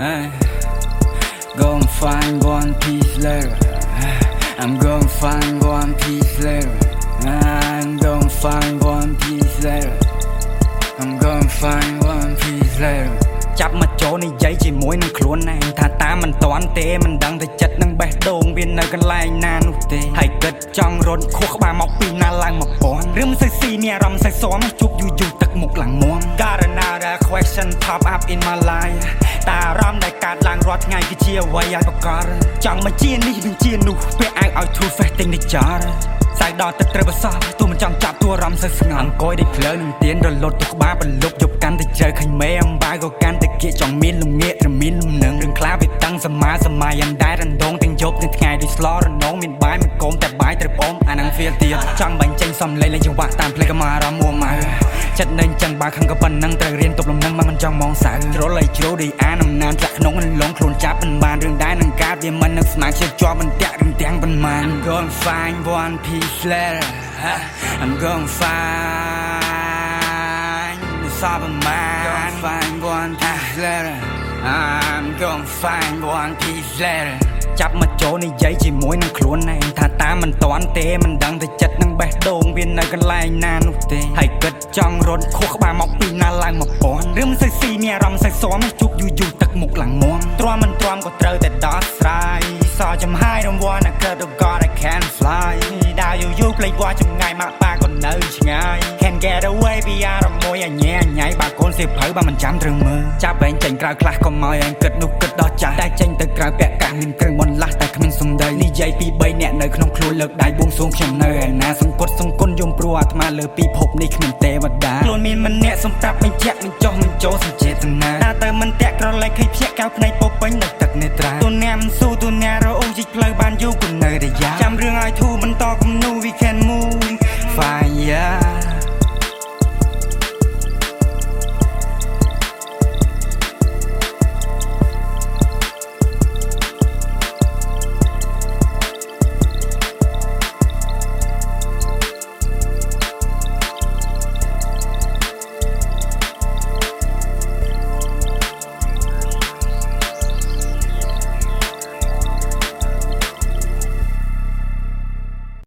Gonna find one piece later. I'm gonna find one piece later. I'm gonna find one piece later. I'm gonna find one piece later. ចាប់មកចូលនិយាយជាមួយនឹងខ្លួនឯងថាតាមមិនតាន់ទេមិនដឹងតែចិត្តនឹងបេះដូងវានៅកន្លែងណានោះទេហើយគិតចង់រត់ខួរក្បាលមកពីណាឡើងមកពន់ឬមិនសូវស៊ីមានអារម្មណ៍សូវស៊ាំជួបយូរទឹកមុខឡើងមាំ Got another question pop up in my life តែអារម្មណ៍ដែលកើតឡើងរាល់ថ្ងៃគឺជាអ្វីឲ្យប្រកបចង់មកជានេះនឹងជានោះពេលអាវឲ្យ true face ទិញនេះចាសាយដល់ទឹកត្រូវបសោះទូមិនចង់ចាប់ទួអារម្មណ៍សូវស្ងប់អង្គុយដេកភ្លើងនឹងទៀនរលត់ទៅក្បាលបន្លប់យប់កាន់តែជ្រៅឃើញមេអំបាក៏កាន់តែគៀកចង់មានលំងាកត្រមានលំនឹងរឿងខ្លះវាតាំងសម័យអណ្ដែតរំដងទាំងយប់ទាំងថ្ងៃដូចស្លរនងមានបាយមិនកុំតែបាយត្រូវប្អូនអានឹង feel ទៀតចង់បាញ់ចេញសំលេងលេងចង្វាក់តាមភ្លេចក៏មកអារម្មណ៍មួម៉ៅចិត្តនៅចឹងបើខឹងក៏ប៉ុណ្ណឹងត្រូវរៀនទប់លំនឹងមិនចង់មងសៅជ្រុលឲ្យជ្រុលឌីអានអំណានធ្លាក់ក្នុងលងខ្លួនចាប់មិនបានរឿងដែរនឹងកើតវាមិននឹងស្មារតីជាប់មិនតាក់រឿងទាំងប៉ុន្មាន Gonna find one piece later I'm gonna find the Superman Gonna find one piece later I'm gonna find one piece later ចាប់មកចូលនិយាយជាមួយនឹងខ្លួនឯងថាតាមមិនតាន់ទេមិនដឹងតែចិត្តនឹងបេះដូងវានៅកន្លែងណានោះទេហើយគិតចង់រត់ខួរក្បាលមកពីណាឡើងមកពន់ឬមិនសូវស៊ីមានអារម្មណ៍សូវស៊ាំជួបយូរទឹកមុខឡើងមាំទ្រាំមិនទ្រាំក៏ត្រូវតែដោះស្រាយសោចំហាយរង្វាន់ I could have got I can fly ដើរយូរផ្លេចវត្តចម្ងាយមកប៉ាក៏នៅឆ្ងាយ Can get away ពីអារម្មណ៍មួយអញញ៉ៃបើកូនសៀវភៅបើមិនចាំត្រូវមើលចាប់បែងចេញក្រៅខ្លះក៏មកឯងគិតនោះគិតដោះចាស់តែចេញទៅក្រៅពាក់កាសមានគ្រឿងបន្លាស់តែគ្មានសំដីនិយាយពី3នាក់នៅក្នុងខ្លួនលើកដៃបួងសួងខ្ញុំនៅឯណាសង្កត់សង្គុណយំព្រោះអាត្មាលើពិភពនេះគ្មានទេវតាខ្លួនមានម្នាក់សម្រាប់បញ្ជាក់មិនចោះមិនចូលសញ្ចេតនាតែទៅមិនតាក់ក្រឡេកឃើញភ្ញាក់កៅភ្នែកពោពេញនៅ